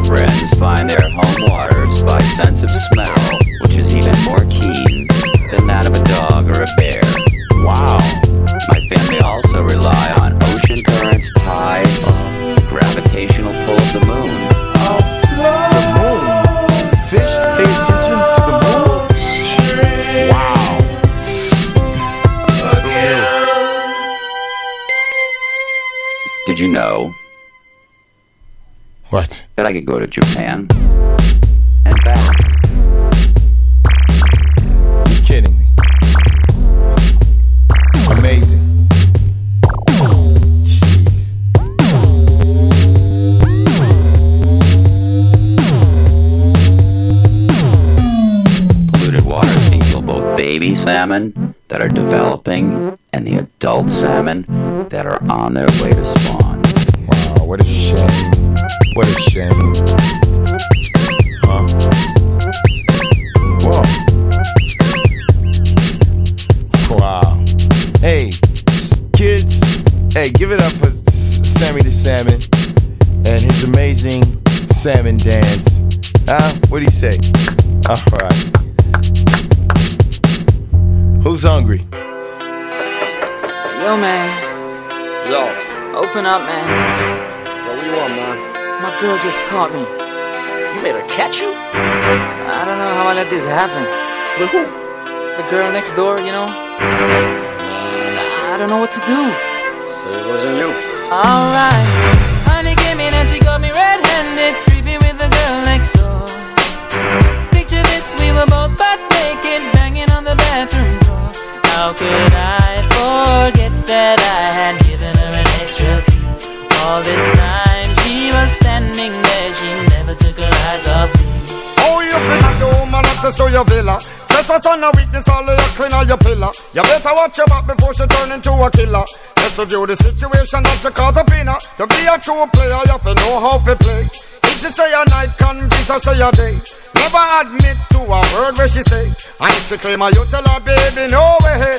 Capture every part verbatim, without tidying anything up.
friends find their home waters by sense of smell, which is even more keen than that of a dog or a bear. Wow. My family also rely on ocean currents, tides, gravitational pull of the moon. Oh, the moon. Fish pay attention to the moon? Wow. Did you know what? That I could go to Japan and back? You're kidding me. Amazing. Polluted waters can kill both baby salmon that are developing and the adult salmon that are on their way to spawn. Wow, what a shame. What a shame. Huh? Whoa. Wow. Hey, kids, hey, give it up for Sammy the Salmon and his amazing salmon dance. Huh? What do you say? All right. Who's hungry? Yo, man. Yo. Open up, man. Yo, what you want, man? My girl just caught me. You made her catch you? I don't know how I let this happen. With who? The girl next door, you know? I don't know what to do. Say it wasn't you. Alright. Honey came in and she got me red-handed, creepy with the girl next door. Picture this, we were both butt naked, banging on the bathroom door. How could I forget that I had given her an extra key? All this time she was standing there, she never took her eyes off me. Oh, you finna do man access to your villa. Trespass on a weakness, all of your clean on your pillar. You better watch your back before she turn into a killer. Let's review the situation that you caught up in her. To be a true player, you have to know how to play. If she say a night, convince her say a day. Never admit to a word where she say. And if she claim her, you tell her, baby, no way.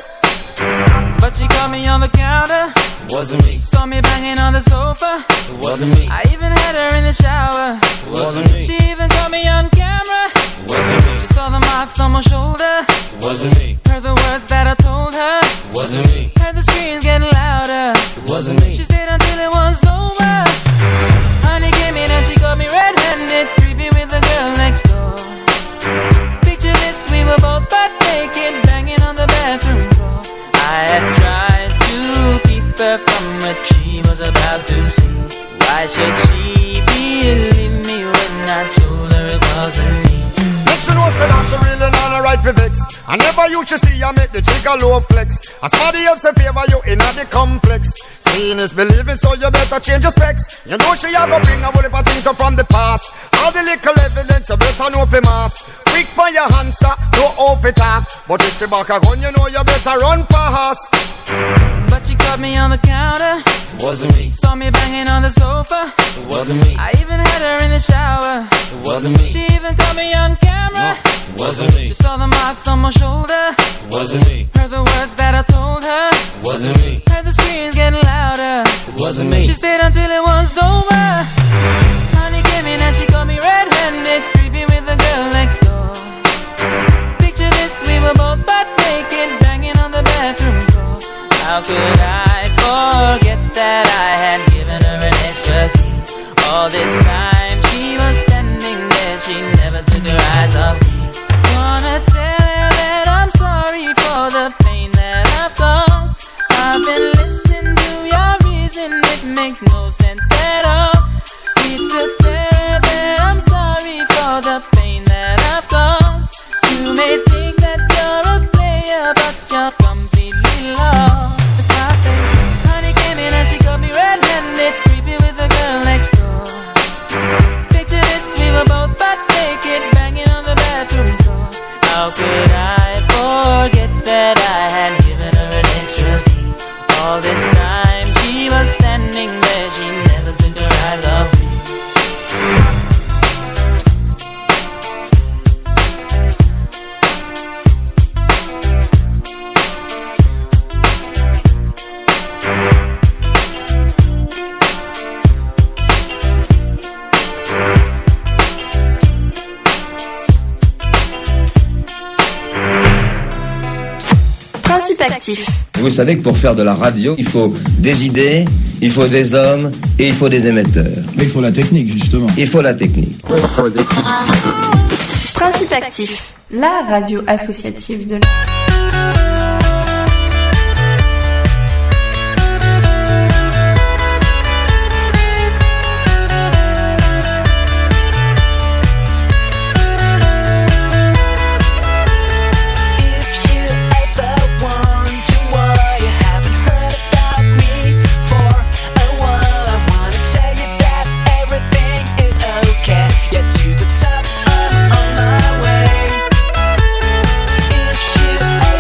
But she caught me on the counter. Wasn't me. Saw me banging on the sofa. It wasn't me. I even had her in the shower. It wasn't me. She even caught me on camera. It wasn't me. She saw the marks on my shoulder. It wasn't me. Heard the words that I told her. It wasn't me. Heard the screams getting louder. It wasn't me. She stayed until it was over. Honey came in and she got me red-handed, creepy with the girl next door. Picture this, we were both butt naked, banging on the bathroom door. I had tried to keep her from what she was about to see. Why should she believe me when I told her it wasn't me? Make sure no say that she really not a right for vex. I never used to see I make the jigger low flex. As somebody else in favor you in the complex. Seeing is believing, so you better change your specs. You know she a go bring a whole heap of things up from the past. All the little evidence you better know for mass. Quick for your answer, no off it talk. But if she back a gun, you know you better run fast. But she caught me on the counter. It wasn't me. Saw me banging on the sofa. It wasn't me. I even had her in the shower. It wasn't me. She even caught me on camera. No, it wasn't me. She saw the marks on my shoulder. It wasn't me. Heard the words that I told her. It wasn't me. Heard the screams getting louder. It wasn't me. She stayed until it was over. Honey came in and she got me red-handed, creepy with the girl next door. Picture this, we were both butt naked, banging on the bathroom door. How could I forget that I had given her an extra key? All this time she was standing there, she never took her eyes off me. Wanna tell her that I'm sorry for the Principactif. Vous savez que pour faire de la radio, il faut des idées, il faut des hommes et il faut des émetteurs. Mais il faut la technique, justement. Il faut la technique. Principactif, la radio associative de la... To the top, I'm on my way. If you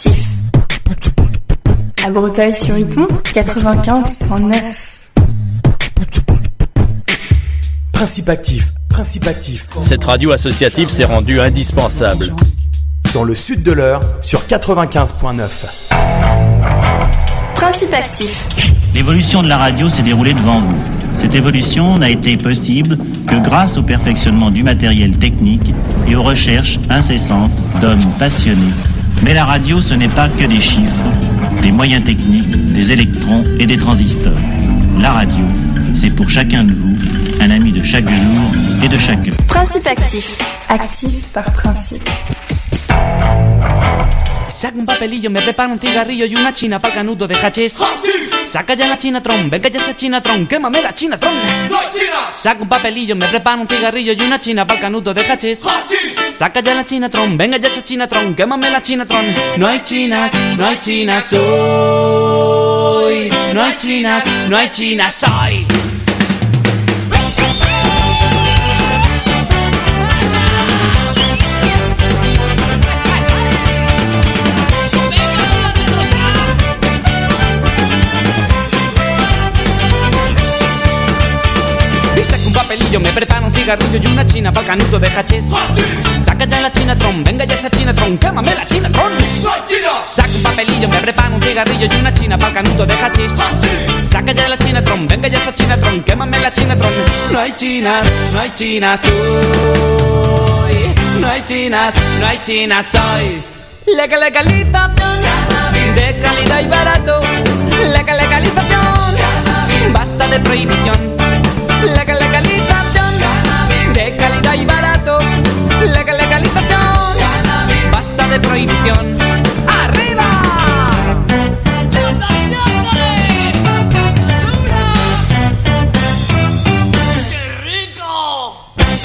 Principactif. À Breteuil-sur-Iton, quatre-vingt-quinze virgule neuf. Principactif, Principactif. Cette radio associative s'est rendue indispensable. Dans le sud de l'Eure, sur quatre-vingt-quinze virgule neuf. Principactif. L'évolution de la radio s'est déroulée devant vous. Cette évolution n'a été possible que grâce au perfectionnement du matériel technique et aux recherches incessantes d'hommes passionnés. Mais la radio, ce n'est pas que des chiffres, des moyens techniques, des électrons et des transistors. La radio, c'est pour chacun de vous un ami de chaque jour et de chaque heure. Principactif. Actif par principe. Saca un papelillo, me preparo un cigarrillo y una china pa'l canuto de hachís. Saca ya la chinatron, venga ya esa chinatron, quémame la chinatron. ¡No hay chinas! Saca un papelillo, me preparo un cigarrillo y una china pa'l canuto de hachís. Saca ya la chinatron, venga ya esa chinatron, quémame la chinatron. No hay chinas, no hay chinas hoy. No hay chinas, no hay chinas hoy. Papelillo, me preparo un cigarrillo y una china pa'l canuto de hachís. Saca ya la chinatron, venga ya esa chinatron, quémame la chinatron. Saca un papelillo, me preparo un cigarrillo y una china pa'l canuto de hachís. Saca ya la chinatron, venga ya esa chinatron, quémame la chinatron. No hay chinas, no hay chinas hoy. No hay chinas, no hay chinas hoy. Legal legalización de calidad y barato. Legal legalización, basta de prohibición. Legal legalización de calidad y barato. Legal legalización, basta de prohibición. ¡Arriba! ¡Qué rico!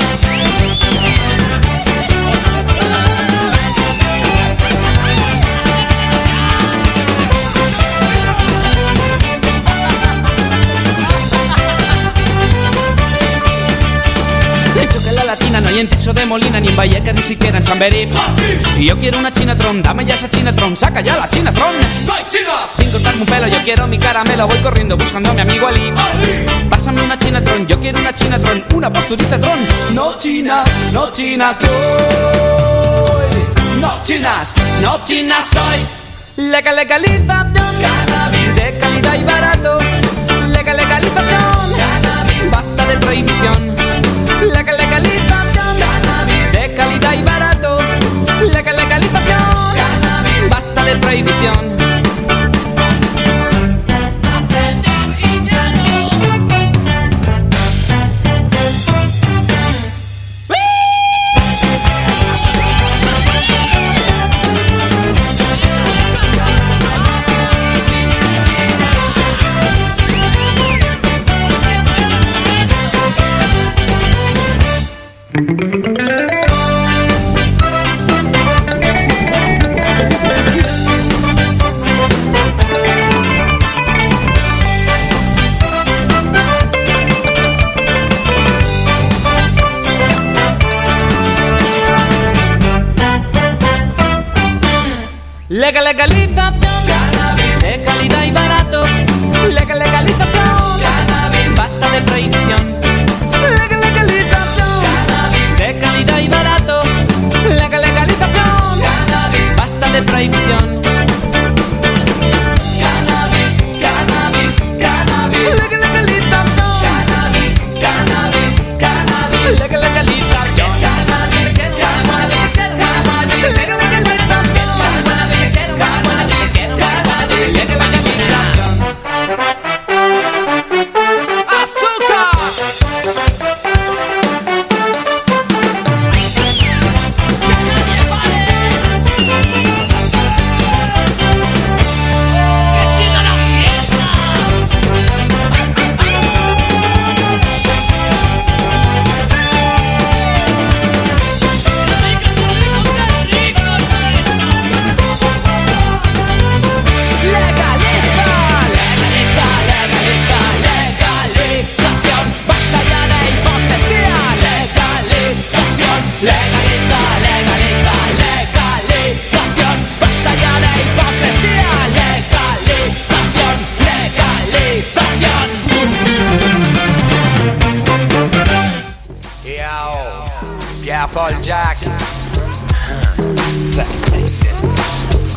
No hay en Tiso de Molina, ni en Vallecas, ni siquiera en Chamberí. Y yo quiero una chinatron, dame ya esa chinatron, saca ya la chinatron. ¡No hay chinas! Sin cortarme un pelo, yo quiero mi caramelo, voy corriendo buscando a mi amigo Ali. Ali. Pásame una chinatron, yo quiero una chinatron, una posturita tron. No chinas, no chinas hoy. No chinas, no chinas hoy. Legal legalización, cannabis de calidad y barato. Legal legalización, cannabis, basta de prohibición. Legal legalización, cannabis de calidad y barato. Legal legalización, cannabis, basta de prohibición. Legal legalización, cannabis de calidad y barato. Legal legalización, cannabis, basta de prohibición. Legal legalización, cannabis de calidad y barato. Legal legalización, cannabis, basta de prohibición. Cannabis, cannabis, cannabis. Legal legalización, cannabis, cannabis, cannabis. Legal legalización, cannabis, cannabis, cannabis. Legal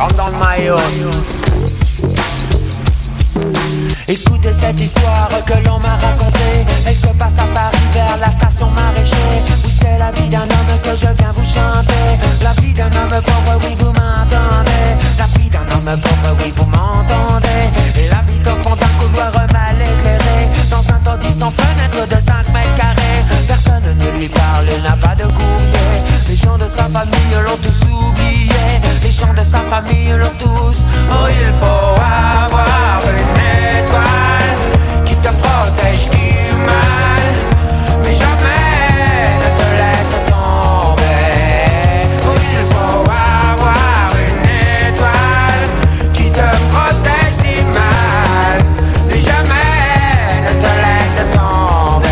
comme dans le maillot. Écoutez cette histoire que l'on m'a racontée. Elle se passe à Paris vers la station Maraîcher, où c'est la vie d'un homme que je viens vous chanter. La vie d'un homme pauvre, oui vous m'entendez. La vie d'un homme pauvre, oui vous m'entendez. Il habite au fond d'un couloir mal éclairé, dans un taudis sans fenêtre de cinq mètres carrés. Personne ne lui parle, il n'a pas de courrier. Les gens de sa famille l'ont tous oublié. Les gens de sa famille l'ont tous. Oh, il faut avoir une étoile qui te protège du mal, mais jamais ne te laisse tomber. Oh, il faut avoir une étoile qui te protège du mal, mais jamais ne te laisse tomber.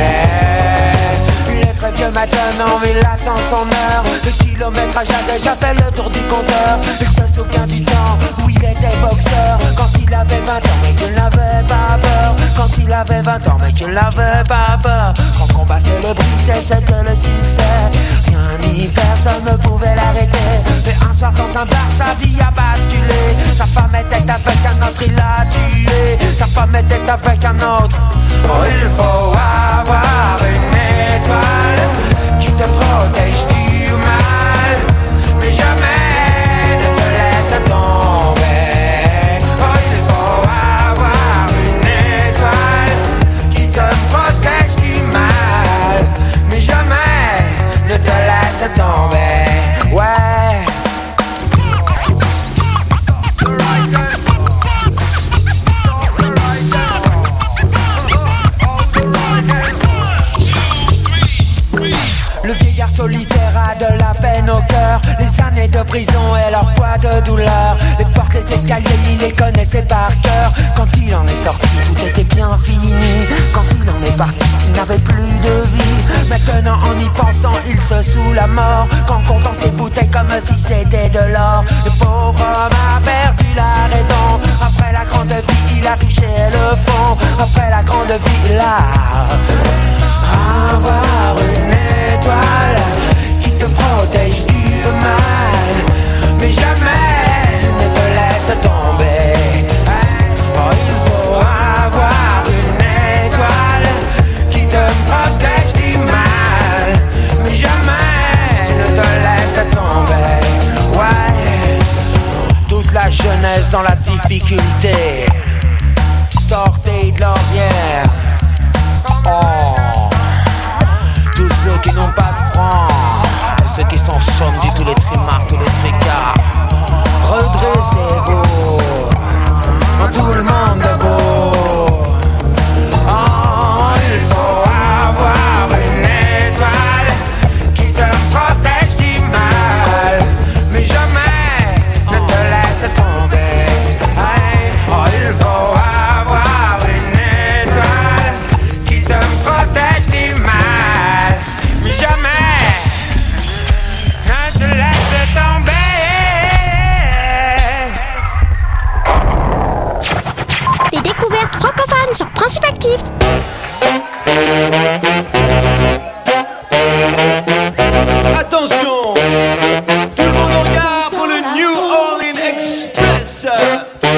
Il est très vieux maintenant, il attend son heure. Le kilométrage a déjà fait le tour du compteur. Il se souvient du temps où il était boxeur, quand il avait vingt ans mais qu'il n'avait pas peur. Quand il avait vingt ans mais qu'il n'avait pas peur. Quand combat célébrité c'était le succès, rien ni personne ne pouvait l'arrêter. Mais un soir dans un bar sa vie a basculé. Sa femme était avec un autre, il l'a tué. Sa femme était avec un autre. Oh, il faut avoir une étoile qui te protège du mal, mais jamais ne te laisse tomber. Oh, il faut avoir une étoile qui te protège du mal, mais jamais ne te laisse tomber. Ouais. Le vieillard solitaire a de la peine au cœur, les années de prison et leur poids de douleur. Les portes, les escaliers, il les connaissait par cœur. Quand il en est sorti, tout était bien fini. Quand il en est parti, il n'avait plus de vie. Maintenant en y pensant, il se sous la mort, qu'en comptant ses bouteilles comme si c'était de l'or. Le pauvre homme a perdu la raison. Après la grande vie, il a touché le fond. Après la grande vie, il a avoir une étoile qui te protège du mal, mais jamais ne te laisse tomber. Oh, il faut avoir une étoile qui te protège du mal, mais jamais ne te laisse tomber. Ouais, toute la jeunesse dans la difficulté, sortez de l'ornière. Oh, tous ceux qui n'ont pas de francs, tous ceux qui sont chômes du tous les trimards, tous les tricards, redressez-vous, tout le monde est beau. Oh, il faut avoir une étoile qui te protège du mal, mais jamais ne te laisse tomber. Oh, il faut avoir une étoile qui te protège du mal, mais jamais ne te laisse tomber. Les découvertes francophones sur Principe Actif. Attention, tout le monde en gare pour le New Orleans Express.